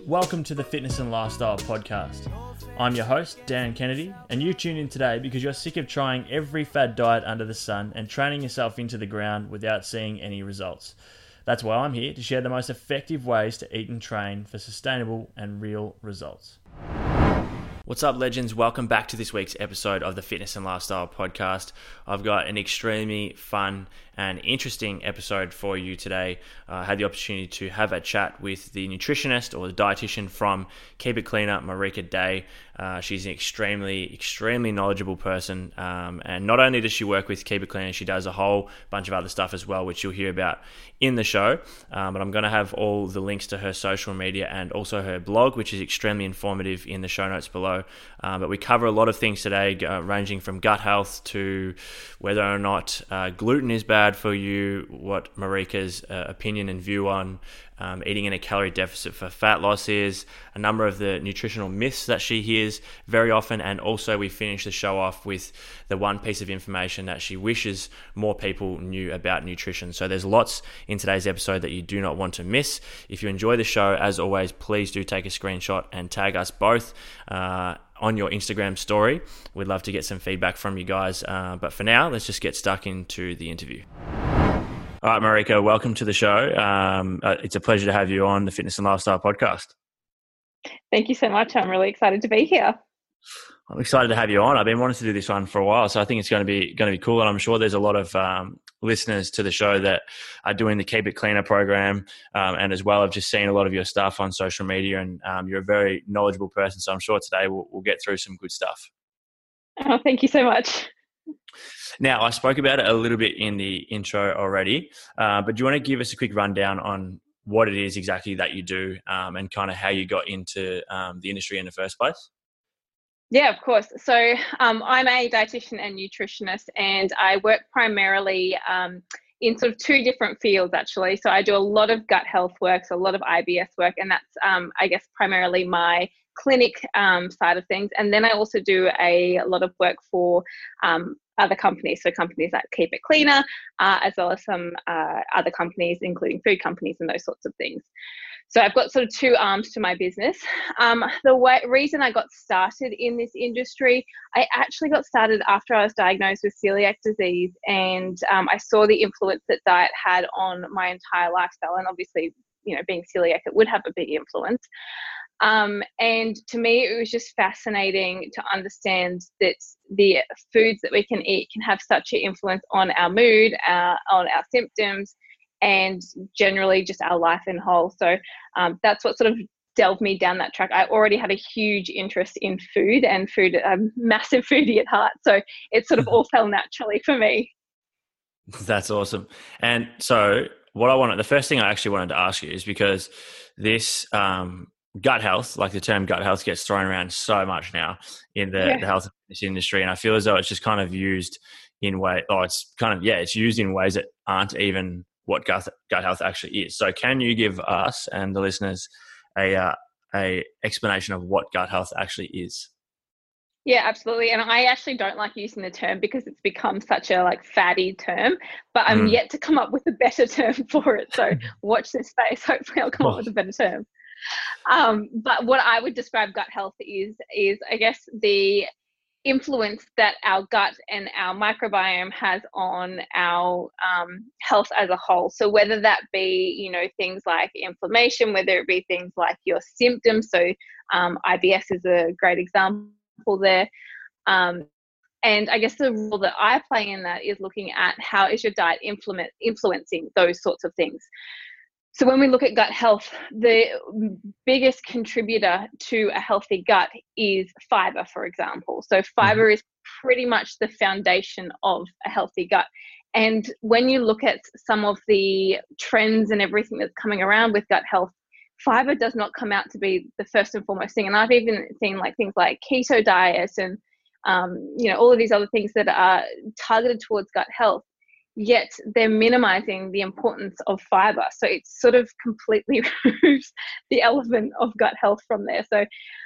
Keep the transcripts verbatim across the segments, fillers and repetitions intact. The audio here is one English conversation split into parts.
Welcome to the Fitness and Lifestyle Podcast. I'm your host, Dan Kennedy, and you tune in today because you're sick of trying every fad diet under the sun and training yourself into the ground without seeing any results. That's why I'm here to share the most effective ways to eat and train for sustainable and real results. What's up, legends? Welcome back to this week's episode of the Fitness and Lifestyle Podcast. I've got an extremely fun and interesting episode for you today. Uh, I had the opportunity to have a chat with the nutritionist or the dietitian from Keep It Cleaner, Marika Day. Uh, she's an extremely, extremely knowledgeable person. Um, and not only does she work with Keep It Cleaner, she does a whole bunch of other stuff as well, which you'll hear about in the show. Um, but I'm going to have all the links to her social media and also her blog, which is extremely informative, in the show notes below. Uh, but we cover a lot of things today, uh, ranging from gut health to whether or not uh, gluten is bad for you, what Marika's uh, opinion and view on um, eating in a calorie deficit for fat loss is, a number of the nutritional myths that she hears very often, and also we finish the show off with the one piece of information that she wishes more people knew about nutrition. So there's lots in today's episode that you do not want to miss. If you enjoy the show, as always, please do take a screenshot and tag us both uh, on your Instagram story. We'd love to get some feedback from you guys. Uh, but for now, let's just get stuck into the interview. All right, Marika, welcome to the show. Um, uh, it's a pleasure to have you on the Fitness and Lifestyle Podcast. Thank you so much. I'm really excited to be here. I'm excited to have you on. I've been wanting to do this one for a while, so I think it's going to be going to be cool. And I'm sure there's a lot of um, listeners to the show that are doing the Keep It Cleaner program, um, and as well, I've just seen a lot of your stuff on social media, and um, you're a very knowledgeable person. So I'm sure today we'll, we'll get through some good stuff. Oh, thank you so much. Now, I spoke about it a little bit in the intro already, uh, but do you want to give us a quick rundown on what it is exactly that you do, um, and kind of how you got into um, the industry in the first place? Yeah, of course. So um, I'm a dietitian and nutritionist, and I work primarily um, in sort of two different fields, actually. So I do a lot of gut health work, so a lot of I B S work, and that's, um, I guess, primarily my clinic um, side of things. And then I also do a lot of work for um, other companies, so companies that Keep It Cleaner, uh, as well as some uh, other companies, including food companies and those sorts of things. So I've got sort of two arms to my business. Um, the way, reason I got started in this industry, I actually got started after I was diagnosed with celiac disease, and um, I saw the influence that diet had on my entire lifestyle. And obviously, you know, being celiac, it would have a big influence. Um, and to me, it was just fascinating to understand that the foods that we can eat can have such an influence on our mood, uh, on our symptoms, and generally just our life in whole. So um, that's what sort of delved me down that track. I already had a huge interest in food, and food, I'm a massive foodie at heart. So it sort of all fell naturally for me. That's awesome. And so what I wanted, the first thing I actually wanted to ask you is because this um, gut health, like the term gut health, gets thrown around so much now in the, Yeah. the health and fitness industry. And I feel as though it's just kind of used in way, oh, it's kind of, yeah, it's used in ways that aren't even what gut, gut health actually is. So can you give us and the listeners a, uh, a explanation of what gut health actually is? Yeah, absolutely. And I actually don't like using the term because it's become such a like fatty term, but I'm Mm. yet to come up with a better term for it. So watch this space. Hopefully I'll come Oh. up with a better term. Um, but what I would describe gut health is, is I guess the influence that our gut and our microbiome has on our um, health as a whole. So whether that be, you know, things like inflammation, whether it be things like your symptoms. So um, I B S is a great example there. Um, and I guess the role that I play in that is looking at how is your diet influence, influencing those sorts of things. So when we look at gut health, the biggest contributor to a healthy gut is fiber, for example. So fiber mm-hmm. is pretty much the foundation of a healthy gut. And when you look at some of the trends and everything that's coming around with gut health, fiber does not come out to be the first and foremost thing. And I've even seen like things like keto diets and, um, you know, all of these other things that are targeted towards gut health. Yet they're minimizing the importance of fiber. So it sort of completely removes the element of gut health from there. So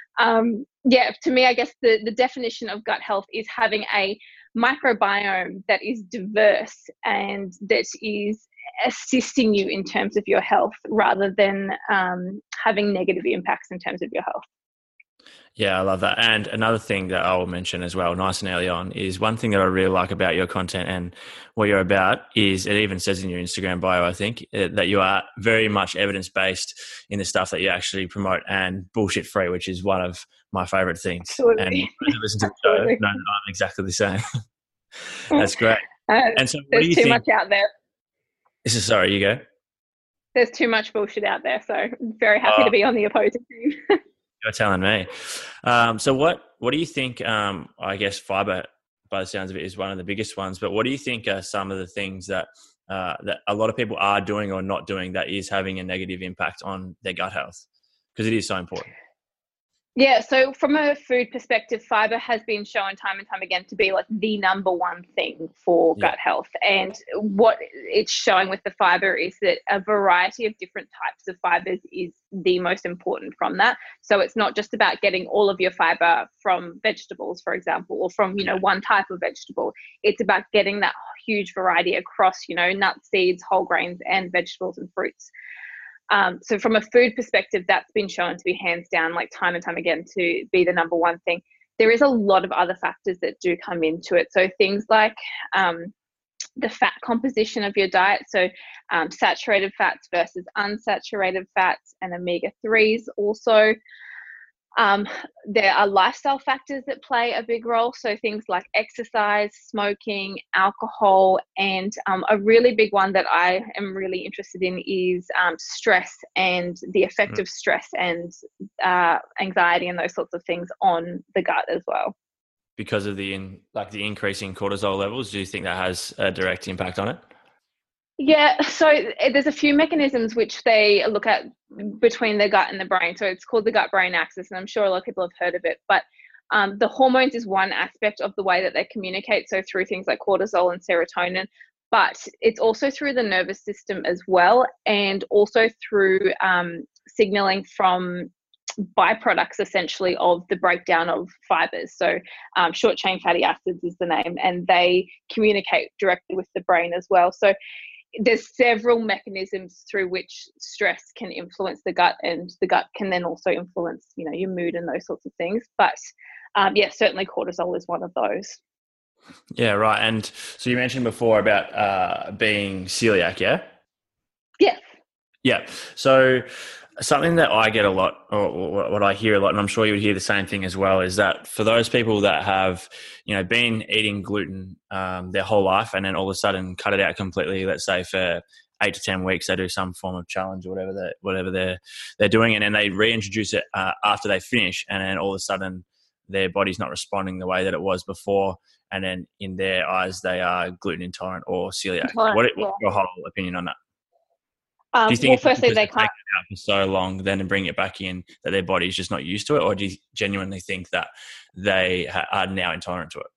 um, yeah, to me, I guess the, the definition of gut health is having a microbiome that is diverse and that is assisting you in terms of your health rather than um, having negative impacts in terms of your health. Yeah, I love that. And another thing that I will mention as well, nice and early on, is one thing that I really like about your content and what you're about is it even says in your Instagram bio, I think, that you are very much evidence-based in the stuff that you actually promote and bullshit-free, which is one of my favorite things. Absolutely. And those who listen to the show know that I'm exactly the same. That's great. Uh, and so what there's do you too think? much out there. This is, sorry, you go. There's too much bullshit out there, so I'm very happy Oh. to be on the opposing team. You're telling me. Um, so what, what do you think, um, I guess fiber, by the sounds of it, is one of the biggest ones, but what do you think are some of the things that, uh, that a lot of people are doing or not doing that is having a negative impact on their gut health? Because it is so important. Yeah, so from a food perspective, fiber has been shown time and time again to be like the number one thing for Yeah. gut health. And what it's showing with the fiber is that a variety of different types of fibers is the most important from that. So it's not just about getting all of your fiber from vegetables, for example, or from, you know, one type of vegetable. It's about getting that huge variety across, you know, nuts, seeds, whole grains, and vegetables and fruits. Um, so from a food perspective, that's been shown to be hands down, like time and time again, to be the number one thing. There is a lot of other factors that do come into it. So things like um, the fat composition of your diet. So um, saturated fats versus unsaturated fats, and omega threes also. Um, there are lifestyle factors that play a big role. So things like exercise, smoking, alcohol, and um, a really big one that I am really interested in is um, stress and the effect of stress and uh, anxiety and those sorts of things on the gut as well. Because of the in, like the increasing cortisol levels, do you think that has a direct impact on it? Yeah, so there's a few mechanisms which they look at between the gut and the brain. So it's called the gut-brain axis, and I'm sure a lot of people have heard of it. But um, the hormones is one aspect of the way that they communicate, so through things like cortisol and serotonin. But it's also through the nervous system as well, and also through um, signaling from byproducts essentially of the breakdown of fibers. So um, short chain fatty acids is the name, and they communicate directly with the brain as well. So there's several mechanisms through which stress can influence the gut, and the gut can then also influence, you know, your mood and those sorts of things. But um, yeah, certainly cortisol is one of those. Yeah, right. And so you mentioned before about uh, being celiac, yeah? Yes. Yeah. So something that I get a lot, or what I hear a lot, and I'm sure you would hear the same thing as well, is that for those people that have, you know, been eating gluten um, their whole life and then all of a sudden cut it out completely, let's say for eight to ten weeks, they do some form of challenge or whatever they whatever they're they're doing, and then they reintroduce it uh, after they finish, and then all of a sudden their body's not responding the way that it was before, and then in their eyes they are gluten intolerant or celiac. Intolerant, What, yeah. what's your whole opinion on that? Um, Do you think well, it's firstly, because they they've can't. taken it out for so long, then and bring it back in, that their body's just not used to it, or do you genuinely think that they ha- are now intolerant to it?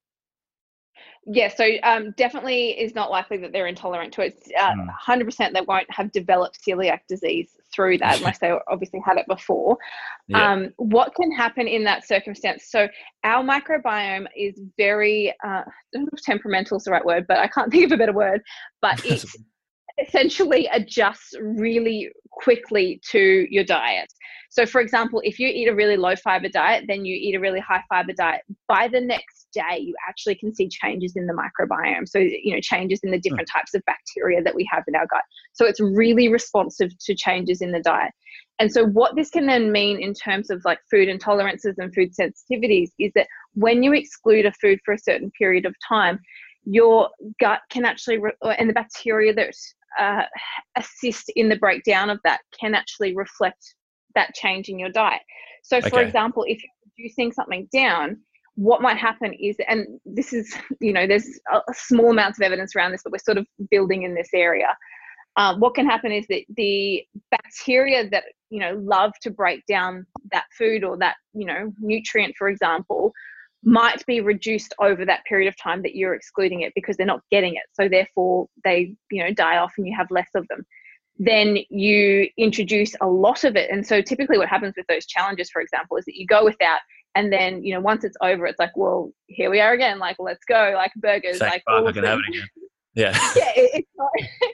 Yeah, so um, definitely is not likely that they're intolerant to it. Uh, Mm. one hundred percent they won't have developed celiac disease through that unless they obviously had it before. Yeah. Um, what can happen in that circumstance? So our microbiome is very, uh, I don't know if temperamental is the right word, but I can't think of a better word, but it essentially adjusts really quickly to your diet. So for example, if you eat a really low fiber diet, then you eat a really high fiber diet, by the next day, you actually can see changes in the microbiome. So, you know, changes in the different types of bacteria that we have in our gut. So it's really responsive to changes in the diet. And so what this can then mean in terms of like food intolerances and food sensitivities is that when you exclude a food for a certain period of time, your gut can actually, re- and the bacteria that uh, assist in the breakdown of that can actually reflect that change in your diet. So for Okay. example, if you're reducing something down, what might happen is, and this is, you know, there's a, a small amounts of evidence around this, but we're sort of building in this area. Um, what can happen is that the bacteria that, you know, love to break down that food or that, you know, nutrient, for example, might be reduced over that period of time that you're excluding it because they're not getting it. So therefore they, you know, die off and you have less of them. Then you introduce a lot of it. And so typically what happens with those challenges, for example, is that you go without, and then, you know, once it's over, it's like, well, here we are again, like, let's go, like burgers, Thank like fuck, all I of can them. have it again. Yeah. Yeah, it, it's not,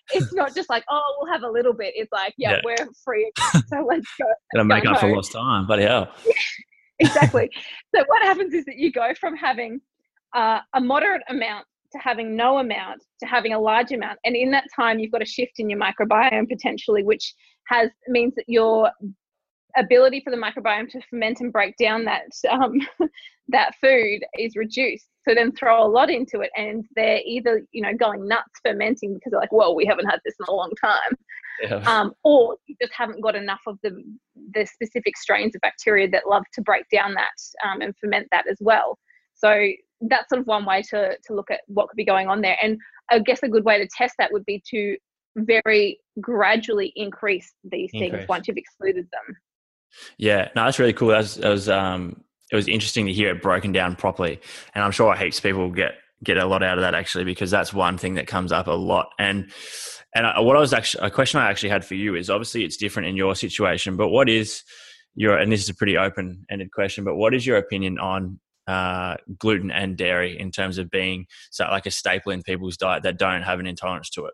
it's not just like, oh, we'll have a little bit. It's like, yeah, Yeah. we're free, so let's go. Gonna Let's make go up for home. lost time. Bloody hell. Exactly. So what happens is that you go from having uh, a moderate amount to having no amount to having a large amount, and in that time you've got a shift in your microbiome potentially, which has means that your ability for the microbiome to ferment and break down that um, that food is reduced. So then throw a lot into it, and they're either, you know, going nuts fermenting because they're like, well, we haven't had this in a long time, Yeah. um, or you just haven't got enough of the the specific strains of bacteria that love to break down that um, and ferment that as well. So that's sort of one way to to look at what could be going on there. And I guess a good way to test that would be to very gradually increase these Increase. things once you've excluded them. Yeah, no, that's really cool. That was, that was um, it was interesting to hear it broken down properly, and I'm sure heaps of people get get a lot out of that actually, because that's one thing that comes up a lot. And and I, what I was actually a question I actually had for you is, obviously it's different in your situation, but what is your, and this is a pretty open ended question, but what is your opinion on uh, gluten and dairy in terms of being so like a staple in people's diet that don't have an intolerance to it?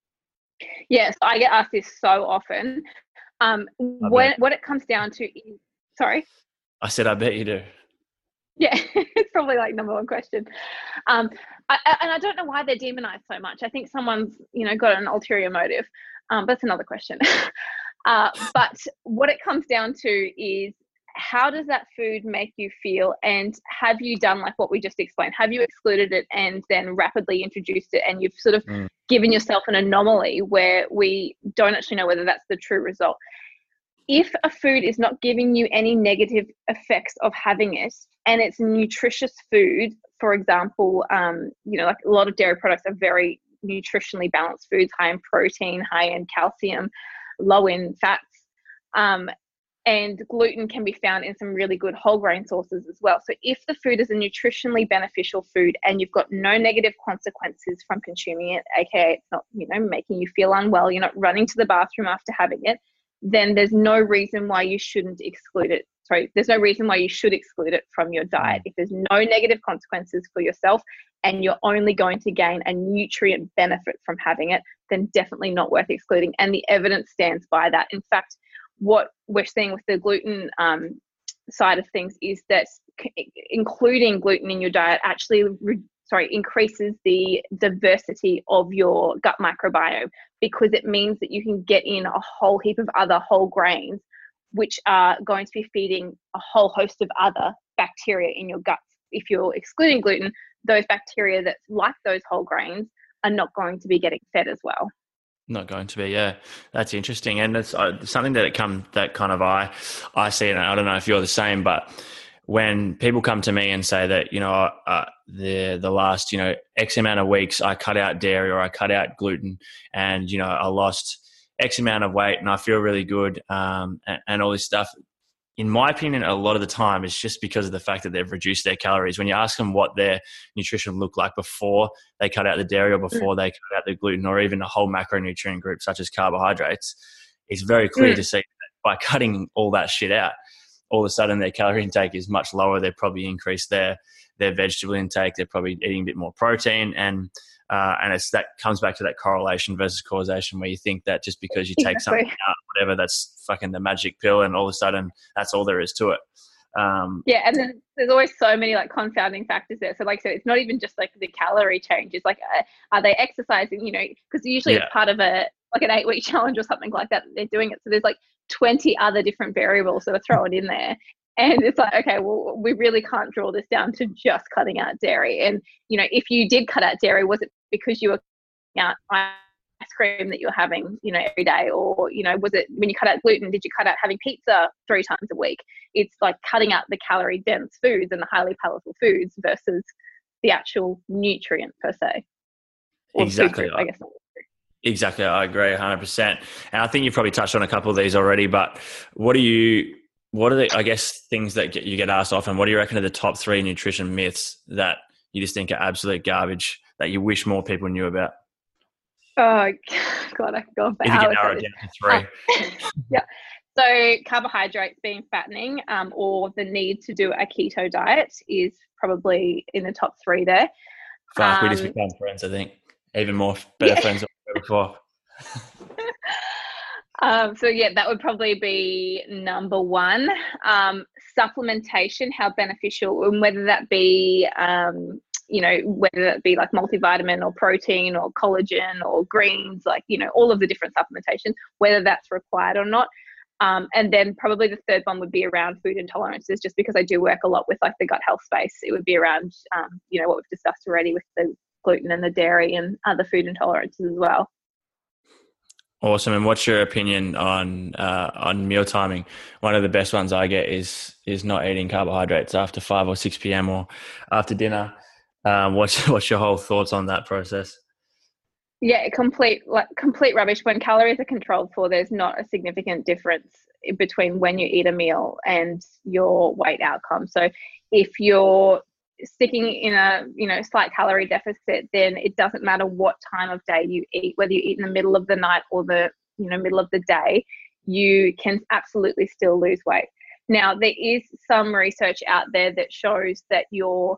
Yes, I get asked this so often. Um, when, what it comes down to is, sorry? I said, I bet you do. Yeah, it's probably like number one question. Um, I, I, and I don't know why they're demonized so much. I think someone's, you know, got an ulterior motive. Um, that's another question. uh, but what it comes down to is, how does that food make you feel? And have you done like what we just explained? Have you excluded it and then rapidly introduced it, and you've sort of mm. given yourself an anomaly where we don't actually know whether that's the true result? If a food is not giving you any negative effects of having it, and it's nutritious food, for example, um, you know, like a lot of dairy products are very nutritionally balanced foods, high in protein, high in calcium, low in fats. Um, and gluten can be found in some really good whole grain sources as well. So if the food is a nutritionally beneficial food and you've got no negative consequences from consuming it, aka it's not, you know, making you feel unwell, you're not running to the bathroom after having it, then there's no reason why you shouldn't exclude it. Sorry, there's no reason why you should exclude it from your diet. If there's no negative consequences for yourself and you're only going to gain a nutrient benefit from having it, then definitely not worth excluding. And the evidence stands by that. In fact, what we're seeing with the gluten um, side of things is that c- including gluten in your diet actually re- sorry, increases the diversity of your gut microbiome, because it means that you can get in a whole heap of other whole grains, which are going to be feeding a whole host of other bacteria in your guts. If you're excluding gluten, those bacteria that like those whole grains are not going to be getting fed as well. Not going to be, yeah. That's interesting, and it's uh, something that it come that kind of I I see, and I don't know if you're the same, but when people come to me and say that, you know, uh, the the last, you know, X amount of weeks I cut out dairy or I cut out gluten, and you know I lost X amount of weight and I feel really good, um, and, and all this stuff. In my opinion, a lot of the time it's just because of the fact that they've reduced their calories. When you ask them what their nutrition looked like before they cut out the dairy or before mm. they cut out the gluten or even a whole macronutrient group such as carbohydrates, it's very clear mm. to see that by cutting all that shit out, all of a sudden their calorie intake is much lower. They've probably increased their, their vegetable intake. They're probably eating a bit more protein, and Uh, and it's that comes back to that correlation versus causation, where you think that just because you take exactly. something out, whatever, that's fucking the magic pill, and all of a sudden that's all there is to it. Um, yeah, and then there's always so many like confounding factors there. So like, so it's not even just like the calorie changes. Like, uh, are they exercising? You know, because usually yeah. it's part of a like an eight week challenge or something like that. They're doing it, so there's like twenty other different variables that are thrown in there. And it's like, okay, well, we really can't draw this down to just cutting out dairy. And, you know, if you did cut out dairy, was it because you were cutting out ice cream that you're having, you know, every day? Or, you know, was it when you cut out gluten, did you cut out having pizza three times a week? It's like cutting out the calorie dense foods and the highly palatable foods versus the actual nutrient per se. Or exactly. Group, I guess. Exactly. I agree one hundred percent. And I think you've probably touched on a couple of these already, but what do you... What are the, I guess, things that get, you get asked often? What do you reckon are the top three nutrition myths that you just think are absolute garbage that you wish more people knew about? Oh, God, I could go on for if hours. You can narrow it down to three. Uh, yeah. So carbohydrates being fattening, um, or the need to do a keto diet is probably in the top three there. Fuck, um, we just become friends, I think. Even more better yeah. friends than we were before. Um, so yeah, that would probably be number one. Um, supplementation, how beneficial, and whether that be, um, you know, whether that be like multivitamin or protein or collagen or greens, like, you know, all of the different supplementations, whether that's required or not. Um, and then probably the third one would be around food intolerances, just because I do work a lot with like the gut health space. It would be around, um, you know, what we've discussed already with the gluten and the dairy and other food intolerances as well. Awesome. And what's your opinion on uh, on meal timing? One of the best ones I get is is not eating carbohydrates after five or six p.m. or after dinner. Um, what's what's your whole thoughts on that process? Yeah, complete like complete rubbish. When calories are controlled for, there's not a significant difference between when you eat a meal and your weight outcome. So if you're sticking in a, you know, slight calorie deficit, then it doesn't matter what time of day you eat, whether you eat in the middle of the night or the, you know, middle of the day, you can absolutely still lose weight. Now, there is some research out there that shows that your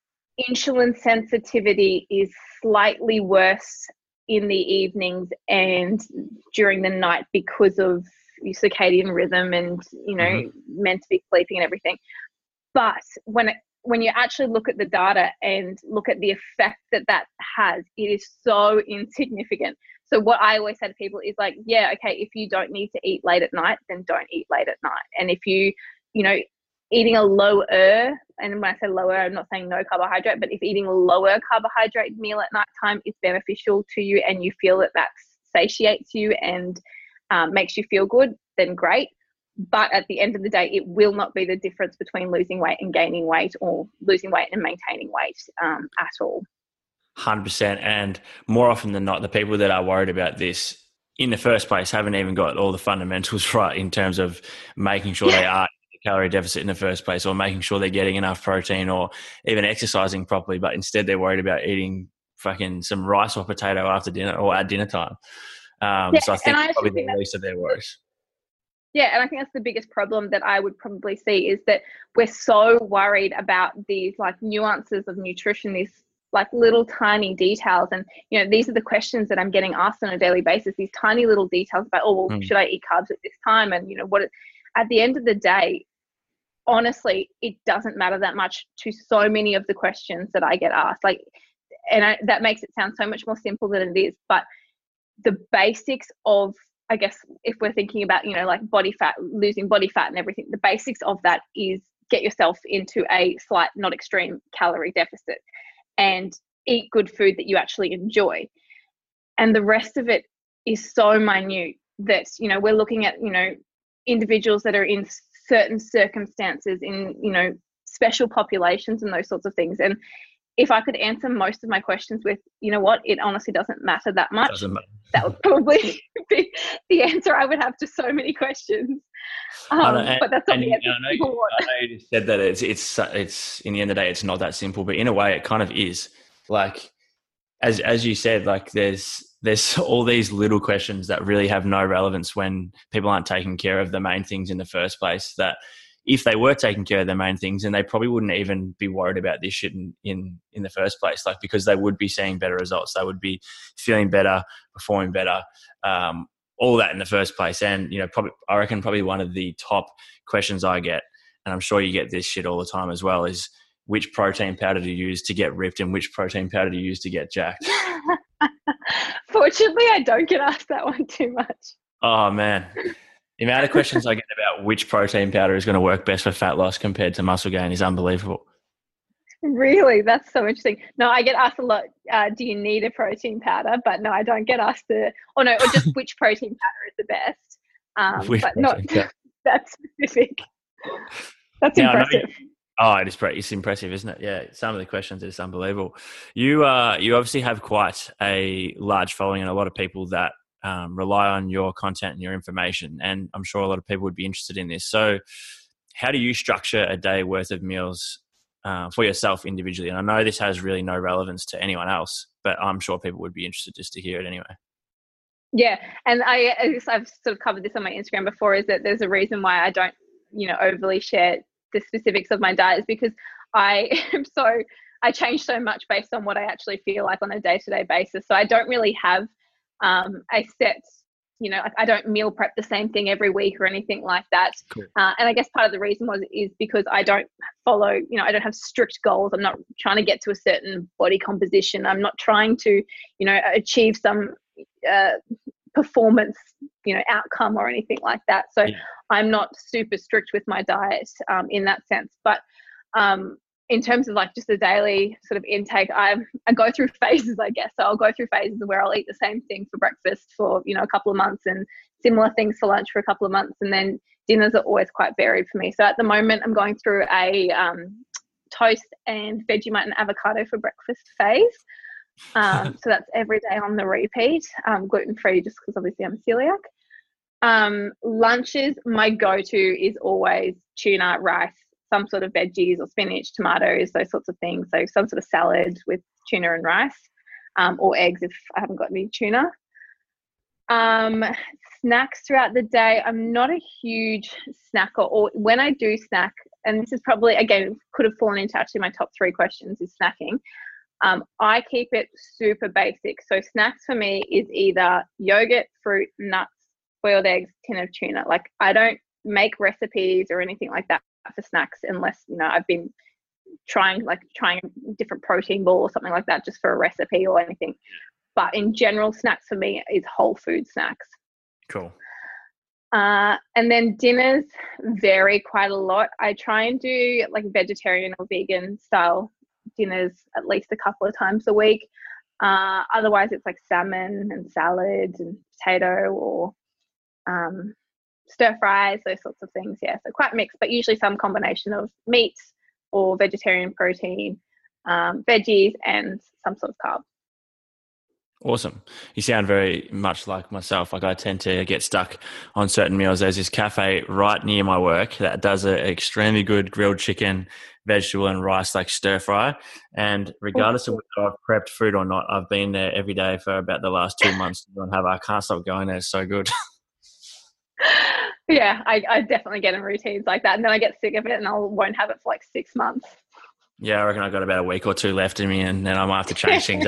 insulin sensitivity is slightly worse in the evenings and during the night because of your circadian rhythm and, you know, mm-hmm. meant to be sleeping and everything. But when it when you actually look at the data and look at the effect that that has, it is so insignificant. So what I always say to people is like, yeah, okay, if you don't need to eat late at night, then don't eat late at night. And if you, you know, eating a lower, and when I say lower, I'm not saying no carbohydrate, but if eating a lower carbohydrate meal at nighttime is beneficial to you and you feel that that satiates you and um, makes you feel good, then great. But at the end of the day, it will not be the difference between losing weight and gaining weight, or losing weight and maintaining weight um, at all. one hundred percent. And more often than not, the people that are worried about this in the first place haven't even got all the fundamentals right in terms of making sure they are in a calorie deficit in the first place, or making sure they're getting enough protein, or even exercising properly. But instead they're worried about eating fucking some rice or potato after dinner or at dinner time. Um, yeah, so I think I probably think the least of their worries. Yeah, and I think that's the biggest problem that I would probably see, is that we're so worried about these like nuances of nutrition, these like little tiny details. And, you know, these are the questions that I'm getting asked on a daily basis, these tiny little details about, oh, well, mm. should I eat carbs at this time? And, you know, what, at the end of the day, honestly, it doesn't matter that much to so many of the questions that I get asked. Like, and I, that makes it sound so much more simple than it is. But the basics of, I guess, if we're thinking about, you know, like body fat, losing body fat and everything, the basics of that is get yourself into a slight, not extreme calorie deficit and eat good food that you actually enjoy. And the rest of it is so minute that, you know, we're looking at, you know, individuals that are in certain circumstances, in, you know, special populations and those sorts of things. And if I could answer most of my questions with, you know what, it honestly doesn't matter that much, doesn't matter. That would probably be the answer I would have to so many questions. Um, know, and, but that's not the answer. I know, I know you just said that it's, it's, it's, in the end of the day, it's not that simple, but in a way it kind of is. Like, as, as you said, like there's, there's all these little questions that really have no relevance when people aren't taking care of the main things in the first place, that if they were taking care of their main things, then they probably wouldn't even be worried about this shit in, in, in the first place. Like, because they would be seeing better results. They would be feeling better, performing better, um, all that in the first place. And, you know, probably, I reckon probably one of the top questions I get, and I'm sure you get this shit all the time as well, is which protein powder to use to get ripped and which protein powder to use to get jacked. Fortunately, I don't get asked that one too much. Oh, man. The amount of questions I get about which protein powder is going to work best for fat loss compared to muscle gain is unbelievable. Really? That's so interesting. No, I get asked a lot, uh, do you need a protein powder? But no, I don't get asked the, or no, or just which protein powder is the best. Um, but not that specific. That's now, impressive. Oh, it is pretty, it's impressive, isn't it? Yeah, some of the questions is unbelievable. You, uh, you obviously have quite a large following and a lot of people that Um, rely on your content and your information. And I'm sure a lot of people would be interested in this. So how do you structure a day worth of meals uh, for yourself individually? And I know this has really no relevance to anyone else, but I'm sure people would be interested just to hear it anyway. Yeah. And I, I guess I've sort of covered this on my Instagram before, is that there's a reason why I don't, you know, overly share the specifics of my diet, is because I am so, I change so much based on what I actually feel like on a day-to-day basis. So I don't really have Um, I set, you know, I don't meal prep the same thing every week or anything like that. Cool. Uh, and I guess part of the reason was is because I don't follow, you know, I don't have strict goals. I'm not trying to get to a certain body composition. I'm not trying to, you know, achieve some uh, performance, you know, outcome or anything like that. So yeah. I'm not super strict with my diet um, in that sense. But um, in terms of like just a daily sort of intake, I I go through phases, I guess. So I'll go through phases where I'll eat the same thing for breakfast for, you know, a couple of months and similar things for lunch for a couple of months. And then dinners are always quite varied for me. So at the moment, I'm going through a um, toast and Vegemite and avocado for breakfast phase. Um, so that's every day on the repeat, um, gluten-free just because obviously I'm celiac. Um, lunches, my go-to is always tuna, rice, some sort of veggies or spinach, tomatoes, those sorts of things. So some sort of salad with tuna and rice, um, or eggs if I haven't got any tuna. Um, snacks throughout the day, I'm not a huge snacker, or when I do snack, and this is probably, again, could have fallen into actually my top three questions is snacking. Um, I keep it super basic. So snacks for me is either yogurt, fruit, nuts, boiled eggs, tin of tuna. Like I don't make recipes or anything like that for snacks unless, you know, I've been trying like trying a different protein ball or something like that just for a recipe or anything. But in general, snacks for me is whole food snacks. Cool. Uh, and then dinners vary quite a lot. I try and do like vegetarian or vegan style dinners at least a couple of times a week. Uh, otherwise, it's like salmon and salad and potato or um, stir fries, those sorts of things. Yeah, so quite mixed, but usually some combination of meats or vegetarian protein, um, veggies, and some sort of carb. Awesome. You sound very much like myself. Like I tend to get stuck on certain meals. There's this cafe right near my work that does an extremely good grilled chicken, vegetable and rice like stir fry. And regardless of whether I've prepped food or not, I've been there every day for about the last two months. And have I can't stop going there. It's so good. Yeah, I, I definitely get in routines like that. And then I get sick of it and I won't have it for like six months. Yeah, I reckon I've got about a week or two left in me and then I might have to change things up.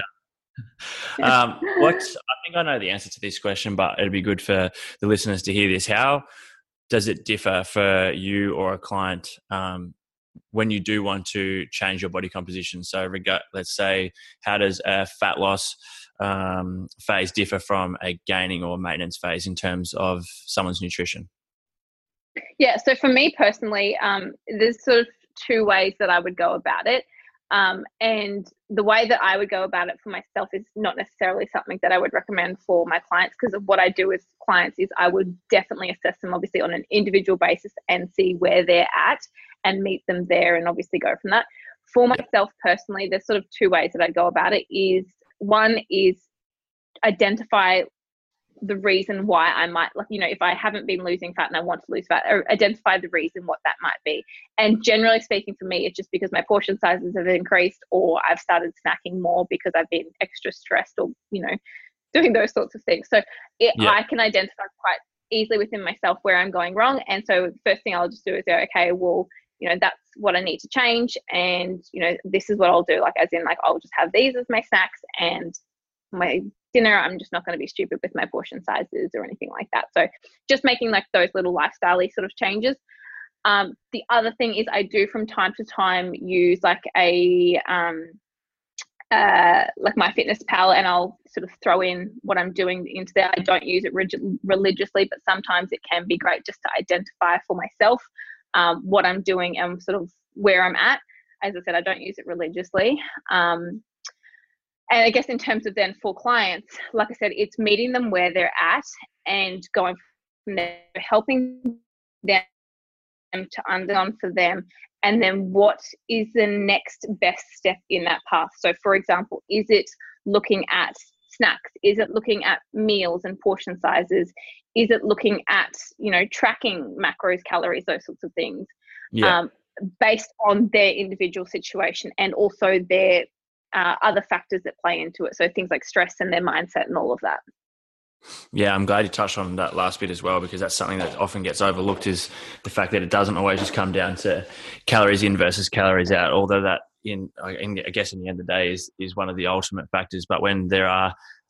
um, what I think I know the answer to this question, but it'd be good for the listeners to hear this. How does it differ for you or a client um, when you do want to change your body composition? So, reg- let's say, how does a fat loss um, phase differ from a gaining or maintenance phase in terms of someone's nutrition? Yeah, so for me personally, um, there's sort of two ways that I would go about it. Um, and the way that I would go about it for myself is not necessarily something that I would recommend for my clients, because of what I do with clients is I would definitely assess them obviously on an individual basis and see where they're at and meet them there and obviously go from that. For myself personally, there's sort of two ways that I go about it. Is one is identify the reason why I might, like, you know, if I haven't been losing fat and I want to lose fat, or identify the reason what that might be. And generally speaking, for me, it's just because my portion sizes have increased, or I've started snacking more because I've been extra stressed, or, you know, doing those sorts of things. So it, yeah. I can identify quite easily within myself where I'm going wrong. And so first thing I'll just do is go, okay, well, you know, that's what I need to change. And, you know, this is what I'll do. Like, as in, like, I'll just have these as my snacks, and my dinner, I'm just not going to be stupid with my portion sizes or anything like that. So just making like those little lifestyle-y sort of changes. Um, the other thing is I do from time to time use like a, um, uh, like MyFitnessPal, and I'll sort of throw in what I'm doing into there. I don't use it rig- religiously, but sometimes it can be great just to identify for myself um, what I'm doing and sort of where I'm at. As I said, I don't use it religiously. Um, And I guess in terms of then for clients, like I said, it's meeting them where they're at and going from there, helping them to understand for them. And then what is the next best step in that path? So for example, is it looking at snacks? Is it looking at meals and portion sizes? Is it looking at, you know, tracking macros, calories, those sorts of things, yeah. um, based on their individual situation and also their Uh, other factors that play into it. So things like stress and their mindset and all of that. Yeah, I'm glad you touched on that last bit as well, because that's something that often gets overlooked, is the fact that it doesn't always just come down to calories in versus calories out, although that in, I guess in the end of the day is, is one of the ultimate factors. But when there are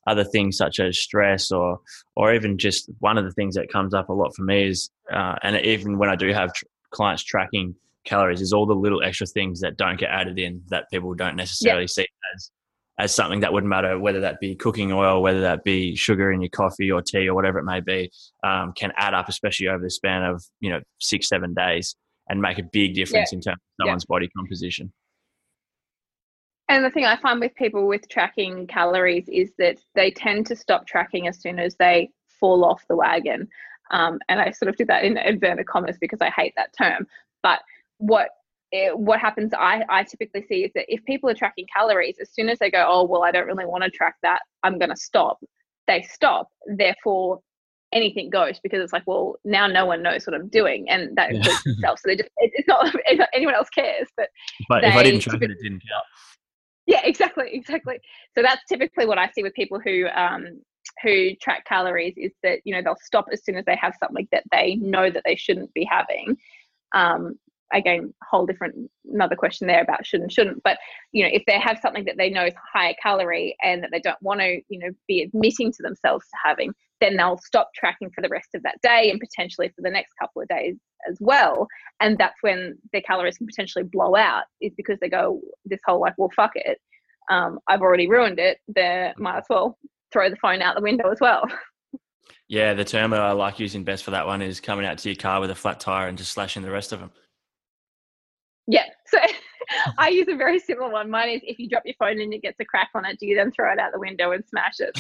other things such as stress or or even just one of the things that comes up a lot for me is, uh, and even when I do have tr- clients tracking calories, is all the little extra things that don't get added in that people don't necessarily Yeah. see as as something that wouldn't matter, whether that be cooking oil, whether that be sugar in your coffee or tea or whatever it may be, um, can add up, especially over the span of, you know, six, seven days and make a big Yeah. difference in terms of Yeah. someone's body composition. And the thing I find with people with tracking calories is that they tend to stop tracking as soon as they fall off the wagon. Um, and I sort of do that in inverted commas because I hate that term. But what it, what happens, I, I typically see is that if people are tracking calories, as soon as they go, oh, well, I don't really want to track that, I'm going to stop, they stop. Therefore, anything goes, because it's like, well, now no one knows what I'm doing. And that Yeah. includes themselves. So they just, it, it's not anyone else cares. But But if I didn't track it, it didn't count. Yeah, exactly, exactly. So that's typically what I see with people who um, who track calories, is that, you know, they'll stop as soon as they have something that they know that they shouldn't be having. Um, again, whole different another question there about should and shouldn't. But, you know, if they have something that they know is higher calorie and that they don't want to, you know, be admitting to themselves to having, then they'll stop tracking for the rest of that day and potentially for the next couple of days as well. And that's when their calories can potentially blow out, is because they go this whole like, well, fuck it. Um, I've already ruined it. They might as well throw the phone out the window as well. Yeah, the term that I like using best for that one is coming out to your car with a flat tire and just slashing the rest of them. Yeah. So I use a very similar one. Mine is, if you drop your phone and it gets a crack on it, do you then throw it out the window and smash it?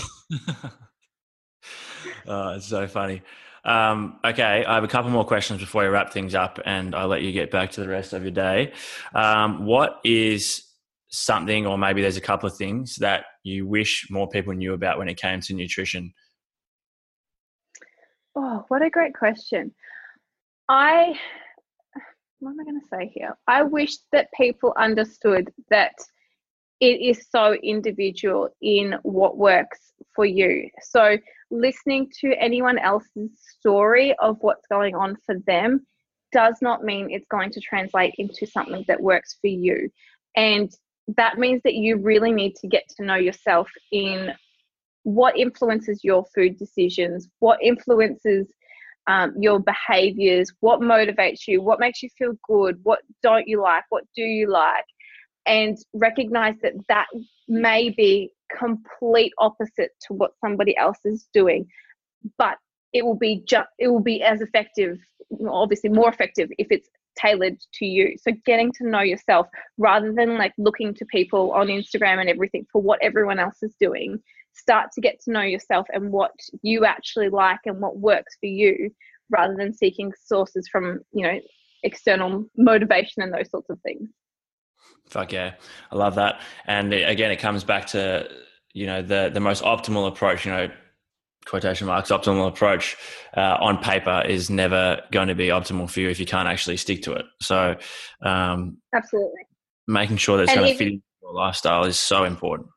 Oh, it's so funny. Um, okay, I have a couple more questions before we wrap things up, and I'll let you get back to the rest of your day. Um, what is something, or maybe there's a couple of things that you wish more people knew about when it came to nutrition? Oh, what a great question. I, what am I going to say here? I wish that people understood that it is so individual in what works for you. So listening to anyone else's story of what's going on for them does not mean it's going to translate into something that works for you. And that means that you really need to get to know yourself in what influences your food decisions, what influences um, your behaviors, what motivates you, what makes you feel good, what don't you like, what do you like, and recognize that that may be complete opposite to what somebody else is doing, but it will be just, it will be as effective, obviously more effective, if it's tailored to you. So getting to know yourself rather than like looking to people on Instagram and everything for what everyone else is doing. Start to get to know yourself and what you actually like and what works for you, rather than seeking sources from, you know, external motivation and those sorts of things. Fuck yeah. I love that. And it, again, it comes back to, you know, the, the most optimal approach, you know, quotation marks, optimal approach uh, on paper is never going to be optimal for you if you can't actually stick to it. So um, absolutely, making sure that it's and going if, to fit into your lifestyle is so important.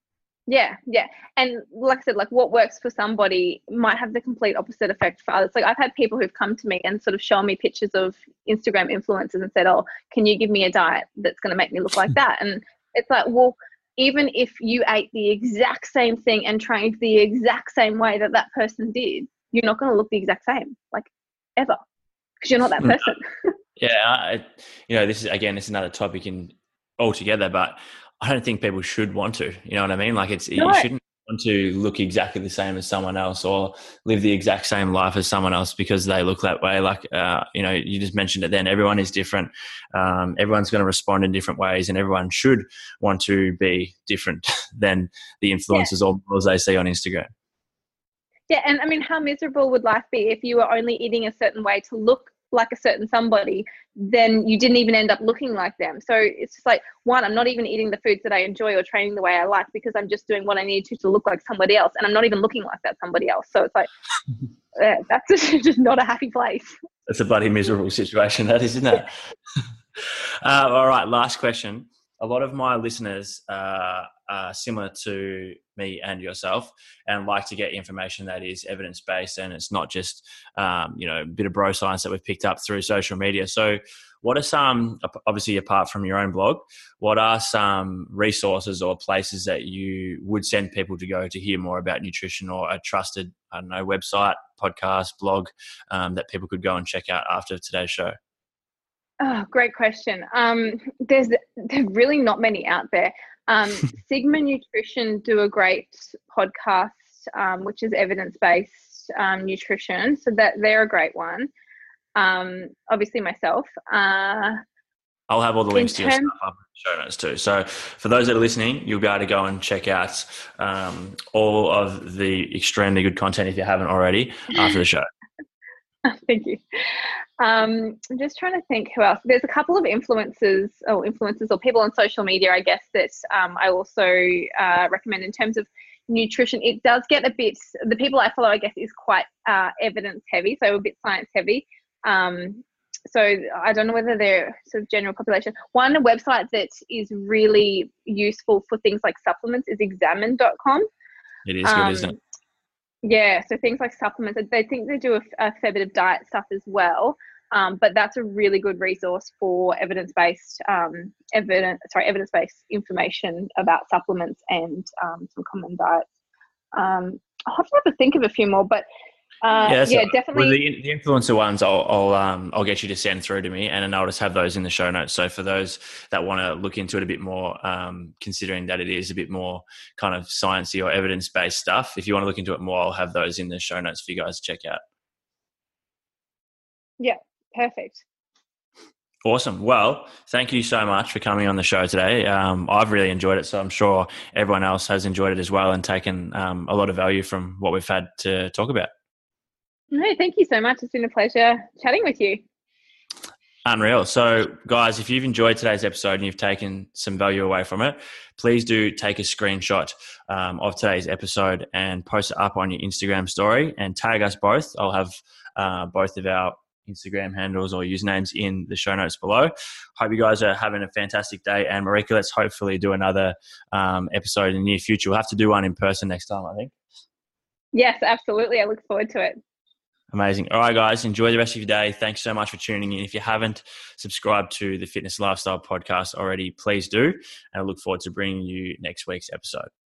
Yeah, yeah. And like I said, like what works for somebody might have the complete opposite effect for others. Like I've had people who've come to me and sort of shown me pictures of Instagram influencers and said, oh, can you give me a diet that's going to make me look like that? And it's like, well, even if you ate the exact same thing and trained the exact same way that that person did, you're not going to look the exact same, like ever, because you're not that person. Yeah, I, you know, this is, again, this is another topic in altogether, but I don't think people should want to, you know what I mean? Like it's, no. You shouldn't want to look exactly the same as someone else or live the exact same life as someone else because they look that way. Like, uh, you know, you just mentioned it then, everyone is different. Um, everyone's going to respond in different ways and everyone should want to be different than the influencers yeah. or models they see on Instagram. Yeah. And I mean, how miserable would life be if you were only eating a certain way to look like a certain somebody, then you didn't even end up looking like them. So it's just like, one, I'm not even eating the foods that I enjoy or training the way I like because I'm just doing what I need to to look like somebody else, and I'm not even looking like that somebody else. So it's like uh, that's just, just not a happy place. That's a bloody miserable situation, that is, isn't it? uh, all right, last question. a lot of my listeners uh, are similar to me and yourself and like to get information that is evidence-based, and it's not just, um, you know, a bit of bro science that we've picked up through social media. So what are some, obviously apart from your own blog, what are some resources or places that you would send people to go to hear more about nutrition, or a trusted, I don't know, website, podcast, blog um, that people could go and check out after today's show? Oh, great question. Um, there's there's really not many out there. Um, Sigma Nutrition do a great podcast, um, which is evidence-based um, nutrition. So that they're a great one. Um, obviously myself. Uh, I'll have all the links to your term- stuff up in the show notes too. So for those that are listening, you'll be able to go and check out um, all of the extremely good content if you haven't already after the show. Thank you. Um, I'm just trying to think who else. There's a couple of influencers or influencers or people on social media, I guess, that um, I also uh, recommend in terms of nutrition. It does get a bit, the people I follow, I guess, is quite uh, evidence heavy, so a bit science heavy. Um, so I don't know whether they're sort of general population. One website that is really useful for things like supplements is examine dot com. It is good, um, isn't it? Yeah, so things like supplements, they think they do a, a fair bit of diet stuff as well, um, but that's a really good resource for evidence-based, um, evidence, sorry, evidence-based information about supplements and um, some common diets. Um, I'll have to have to think of a few more, but uh, yeah, yeah so definitely. Well, the, the influencer ones, I'll I'll, um, I'll get you to send through to me, and then I'll just have those in the show notes. So for those that want to look into it a bit more, um, considering that it is a bit more kind of sciencey or evidence based stuff, if you want to look into it more, I'll have those in the show notes for you guys to check out. Yeah, perfect. Awesome. Well, thank you so much for coming on the show today. Um, I've really enjoyed it, so I'm sure everyone else has enjoyed it as well and taken um, a lot of value from what we've had to talk about. No, thank you so much. It's been a pleasure chatting with you. Unreal. So, guys, if you've enjoyed today's episode and you've taken some value away from it, please do take a screenshot um, of today's episode and post it up on your Instagram story and tag us both. I'll have uh, both of our Instagram handles or usernames in the show notes below. Hope you guys are having a fantastic day. And Marika, let's hopefully do another um, episode in the near future. We'll have to do one in person next time, I think. Yes, absolutely. I look forward to it. Amazing. All right, guys, enjoy the rest of your day. Thanks so much for tuning in. If you haven't subscribed to the Fitness Lifestyle Podcast already, please do. And I look forward to bringing you next week's episode.